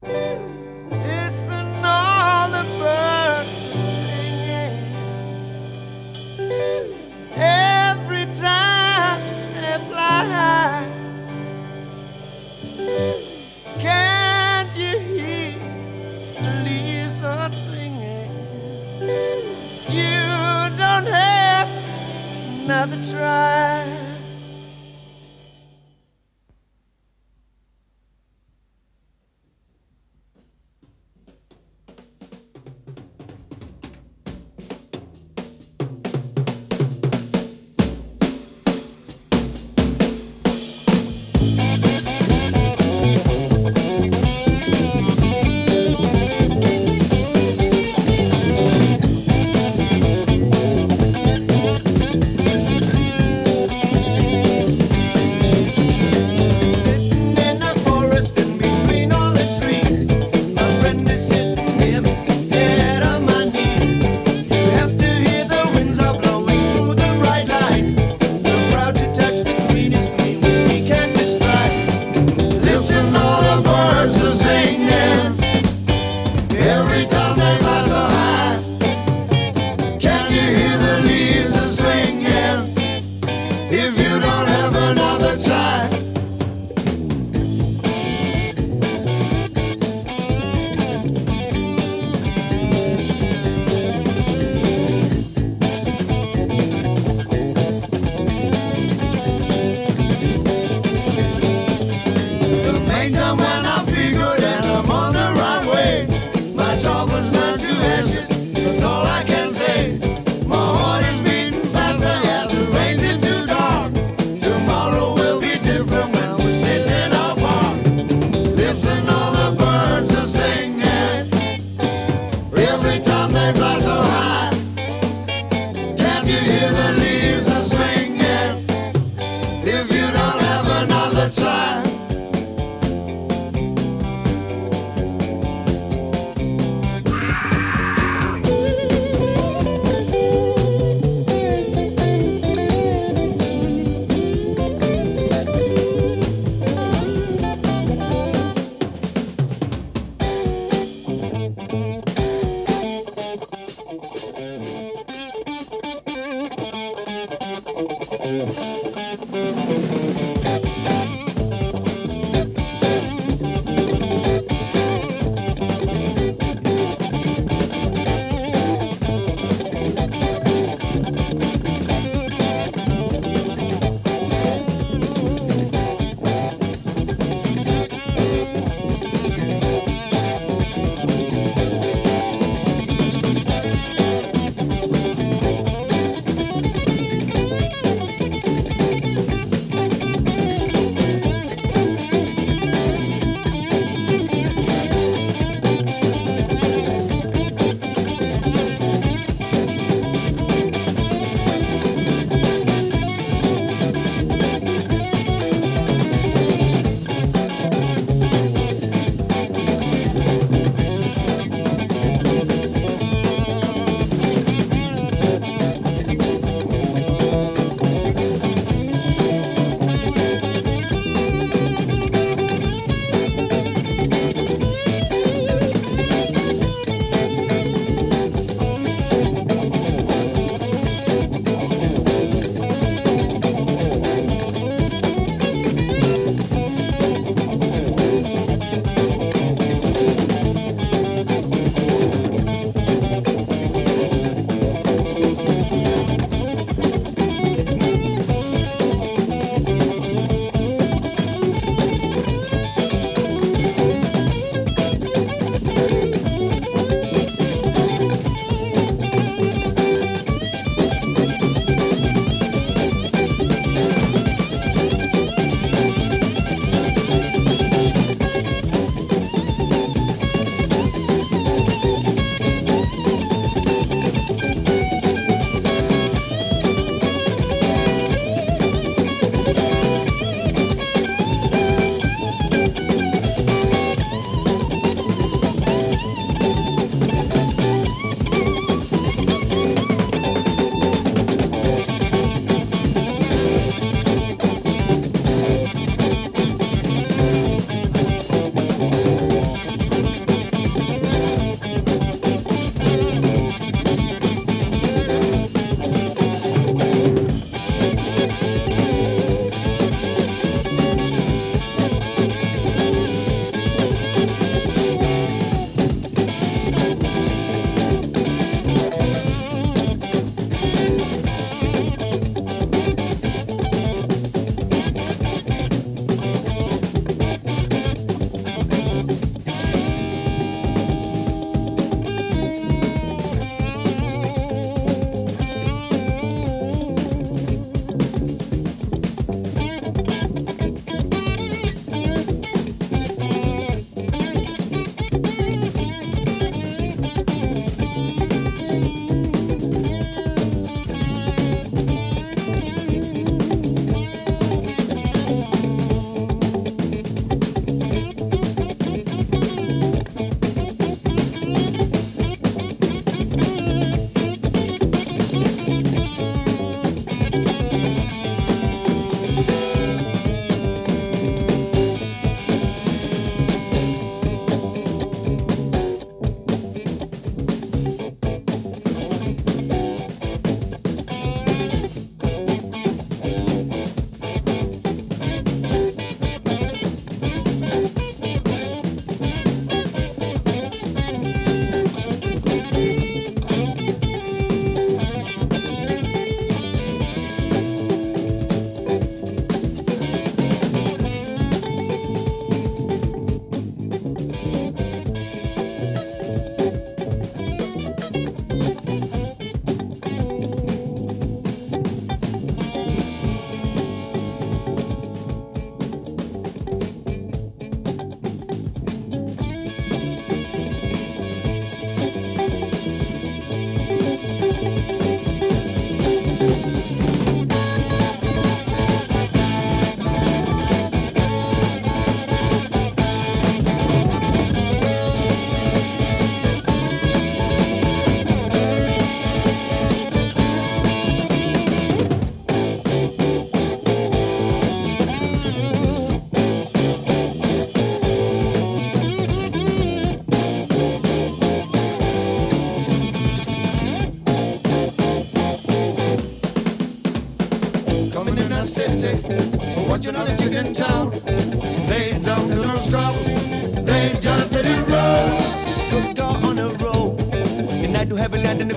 Listen, all the birds singing every time they fly high. Can't you hear the leaves are swinging? You don't have another try.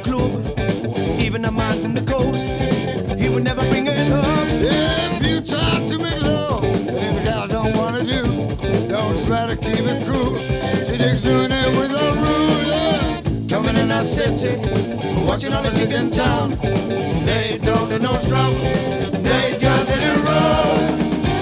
club, even a man from the coast, he would never bring it up. If you talk to me low, and if the guys don't wanna do, don't try to keep it cool. She digs doing it with a rule, yeah. Coming in our city, watching all the chick in town. They don't do no struggle, they just let it roll.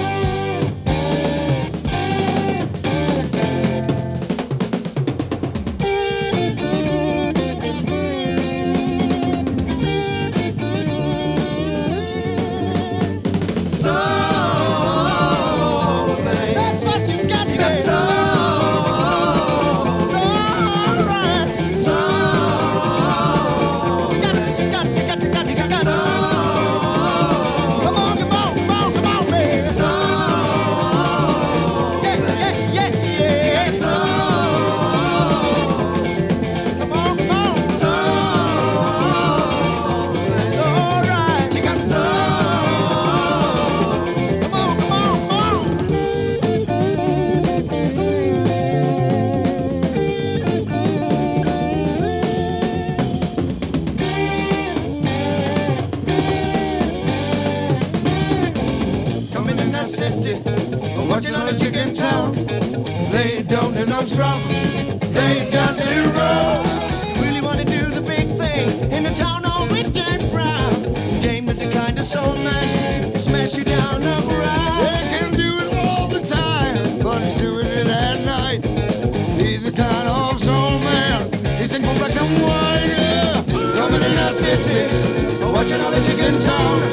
Watching all the chick in town. They don't do no struggle, they just let it roll. Really want to do the big thing in the town on Weekend Brown. James is the kind of soul man, smash you down the ground. They can do it all the time, but he's doing it at night. He's the kind of soul man, he sings for black and white, yeah. Coming in our city, watching all the chick in town.